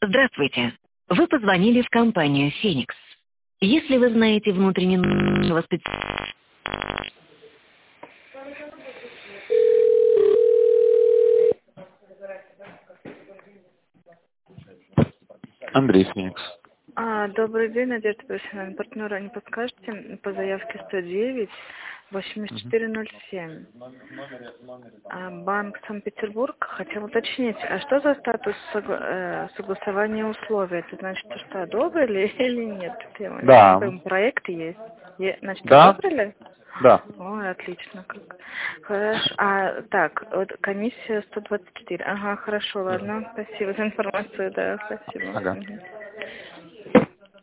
Здравствуйте. Вы позвонили в компанию «Феникс». Если вы знаете внутренний номер нашего специалиста... Андрей Феникс. Добрый день, Надежда профессиональный партнер. Не подскажете по заявке 109 8407? Банк Санкт-Петербург. Хотел уточнить, а что за статус согласования условий? Это значит, что одобрили или нет? Да. Проект есть. Значит, Да. одобрили? Да. Ой, отлично. Хорошо. Так, вот комиссия 124. Ага, хорошо, ладно. Спасибо за информацию, да, спасибо. Ага. Мгм.